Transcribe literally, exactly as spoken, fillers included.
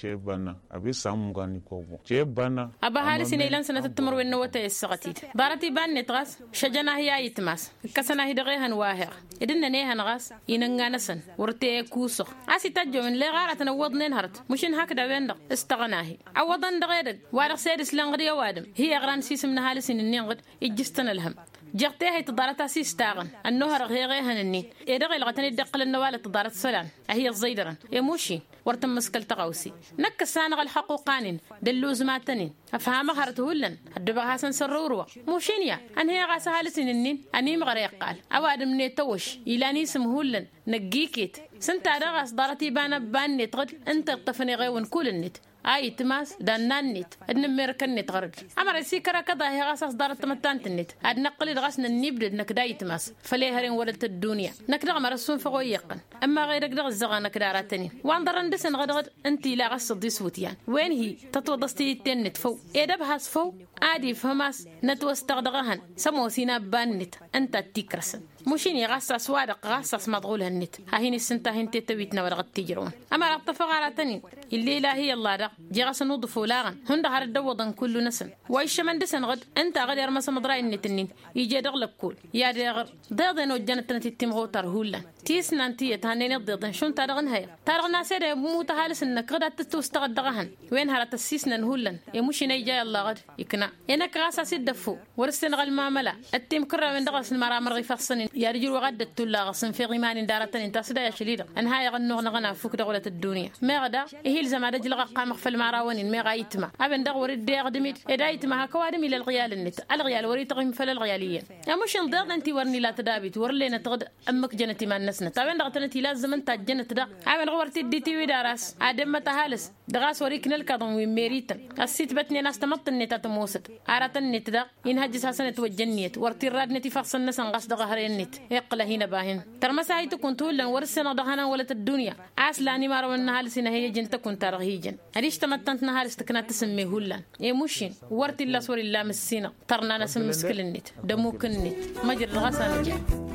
جيبنا أبي سامغاني كوبو جيبنا أبا هالي سنيلان سنة التمر والنوتة السغتيد بارتي بان نتغاس شجنا هي يتماس كسنا هي دغيهن واهر إدنا نيهن غاس ينغانسن ورتي كوسو عاسي تجو من لغارة نوض ننهرت مشين هكذا ويندق استغناهي عوضن دغيرك وارغ سيدس لنغري وادم هي غران سيسم نهالي سنين نغد يجستن الهم جرتي هي تضارتها سيستاغن النهر غيغيهن النين إدغي لغتني دقل النوال تضارت سلان أهي الزيدرن يموشي ورتم مسكل تغوسي نك سانغ الحقوقانين دلوز ماتنين أفهم هرته لن الدبا حسن سروروا موشينيا أن هي غاسة هالسين النين أني مغريق قال أوادم نيتوش إلاني سمهولن نجيكيت سنت رغس ضارتي بانا باني تغد أنت الطفني غيون كل النت اي تماس دانان نت ادن ميركن نت غرد امر سيكرا كذا هي غاسس دارت متانت النت اد نقل غاسنا نبد نك داي تماس فلي هرين ولت الدنيا نك دغ مرسون فوق يقن اما غيرك دغ الزغانه كداراتني واندر اندسن غدغد انت لا غس دي سوتيان وين هي تتوضستي تنت فوق ادب هاس فوق عادي فماس نتوستغدغهن سمو سينا بانت انت تكرسن مشيني غاسس وادق غاسس مضغول النت هاهين السنتا هنت تويتنا ورغد تجرون اما رطف غاراتني اللي لا هي الله جيغاس نوض فولاغن هند هار الدوضن كل نسن وايش من دسن غد انت غد يرمس مدراي النتنين يجي دغلب كل يا دغر ضيضن وجنت تتم غوتر هولا تيس نانتي تهنين ضيضن شون تارغن هي تارغنا سيده موت هالس انك غد تستغد دغهن وين هار تسيسن هولا يمشي ني جاي الله غد يكنا انك غاسا سدفو ورسن غل معامله التيم كره من دغس المرامر يفصن يا رجل وغد تلا غسن في غيمان دارتن انت سدا يا شليده ان هاي غنو غنا فوق دغله الدنيا ما غدا هي زعما رجل قام في المراونين ما غايتما ابن دغ وريد ديغ دميت ادايتما هكوادم الى الغيال النت الغيال وريد تغم فل الغياليه يا مش نضغ انت ورني لا تدابيت ورلينا تغد امك جنتي ما النسنا طبعا دغتنتي لازم انت جنت دغ ابن غورتي دي تي وي داراس ادم متهالس دغاس وريك نلكضم وميريت السيت بتني ناس تمط النت تموست ارات النت دغ ينهج حسنه وجنيت ورتي رادنتي فخصن نسن غاس دغ هري النت يقل هنا باهن ترمس هاي تكون تولن ورسنا دغنا ولت الدنيا اصلاني ما رونا هالسنه هي جنت كنت رغيجن هريش تمتنت نهار استكنات تسميه هلا اي مشين ورتي الله سوري الله مسينا ترنا نسم مسكل النت دموك النت مجر الغسان جاي